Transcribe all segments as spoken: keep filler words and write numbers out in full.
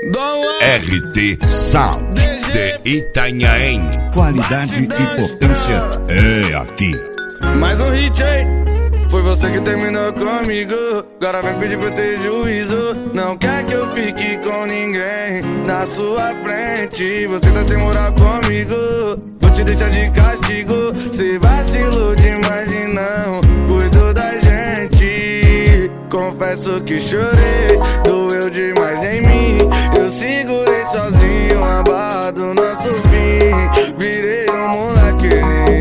R T Sound de Itanhaém. Qualidade e potência é aqui. Mais um hit, hein? Foi você que terminou comigo. Agora vem pedir pra eu ter juízo. Não quer que eu fique com ninguém na sua frente. Você tá sem moral comigo, vou te deixar de castigo. Cê vacilou demais e não cuidou da gente. Confesso que chorei, doeu demais em mim. Eu segurei sozinho a barra do nosso fim. Virei um moleque,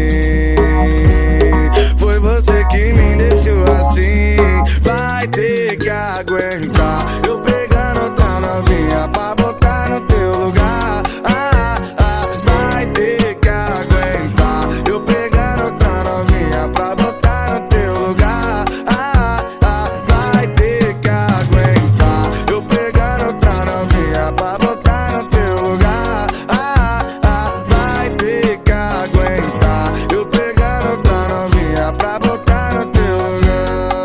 foi você que me deixou assim. Vai ter que aguentar eu pegando outra novinha pra botar no teu lugar. Ah, ah, vai ter que aguentar eu pegando outra novinha pra botar no teu lugar. Ah, ah, vai ter que aguentar eu pegando outra novinha pra botar no teu lugar. Ah, ah, vai ter que aguentar eu pegando outra novinha pra botar no teu lugar.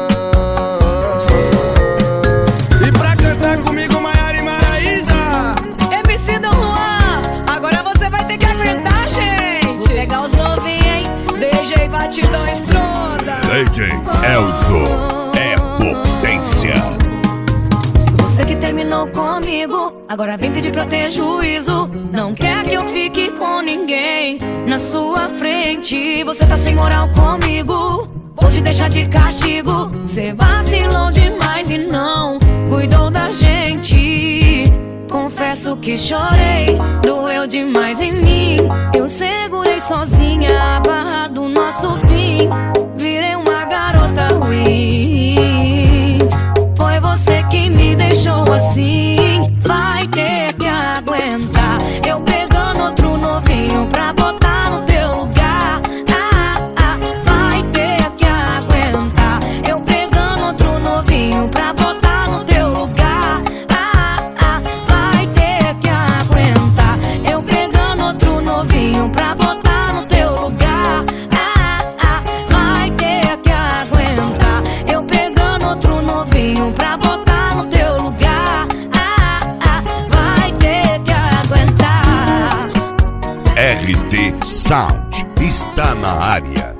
E pra cantar comigo, Maiara e Maraísa, M C Dom Juan, agora você vai ter que aguentar, gente. Vou pegar os novinhos, hein? D J Batidão Estronda. D J Elzo é potência. Você que terminou comigo, agora vem pedir pra eu ter juízo. Não quer que eu fique com ninguém na sua frente. Você tá sem moral comigo, vou te deixar de castigo. Cê vacilou demais e não cuidou da gente. Confesso que chorei, doeu demais em mim. Eu segurei sozinha a barra do nosso fim. Virei uma garota ruim. Foi você que me deixou assim. Vai ter que aguentar eu pegando outro novinho pra botar no teu lugar. Ah, ah, vai ter que aguentar eu pegando outro novinho pra botar no teu lugar. Ah, ah, vai ter que aguentar eu pegando outro novinho pra botar no teu lugar. Ah, ah, vai ter que aguentar eu pegando outro novinho pra botar no teu lugar. Ah, ah, vai ter que aguentar. R T Sound está na área.